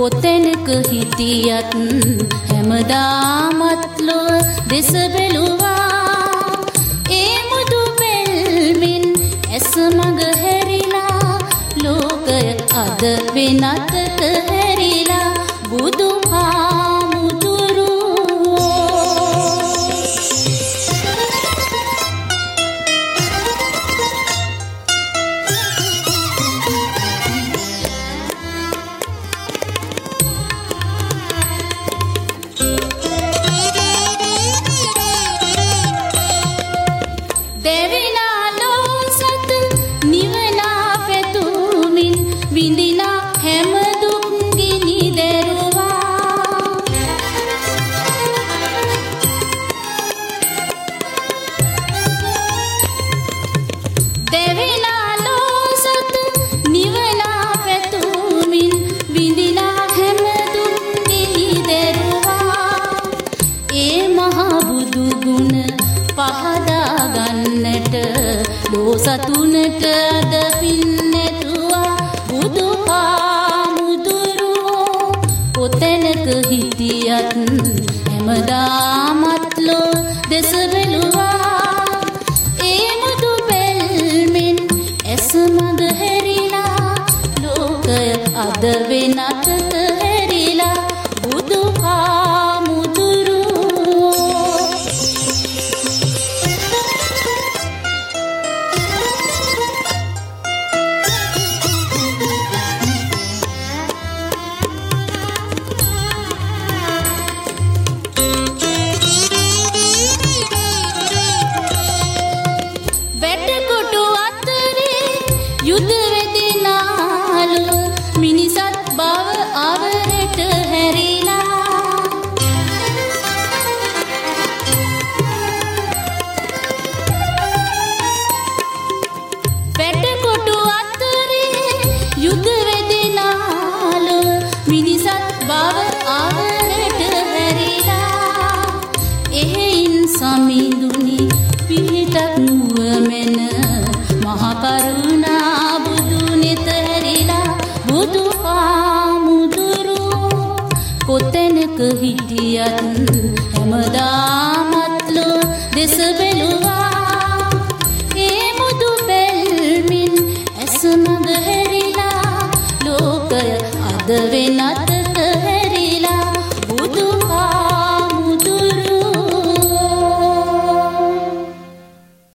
කොතැනක හිටියත් හැමදාමත් ලොව දෙස බැලුවා. ඒ මුදු බැල්මින් ඇස මඟ හැරිලා ලෝකය අද වෙනතට හැරිලා බුදු සතුනට අද පින්නැතුවා බුදු හාමුදුරුවෝ. කොතැනක හිටියත් හැමදාමත් ලොව දෙස බැලුවා. ඒ මුදු බැල්මෙන් ඇස මඟ හැරිලා ලෝකය අද වෙනතට හැරිලා බුදු යුද වෙදිනාලු මිනිසත් බව අවරට හැරිලා. පැටකොටු අතරේ යුද වෙදිනාලු මිනිසත් බව අවරට හැරිලා. එහෙයින් සමිඳුනි පිහිටක් නුවමැන මහ කරුණා බුදු හාමුදුරුවෝ. කොතැනක හිටියත් හැමදාමත් ලොව දෙස බැලුවා. ඒ මුදු බැල්මින් ඇස මඟ හැරිලා ලෝකය අද වෙනත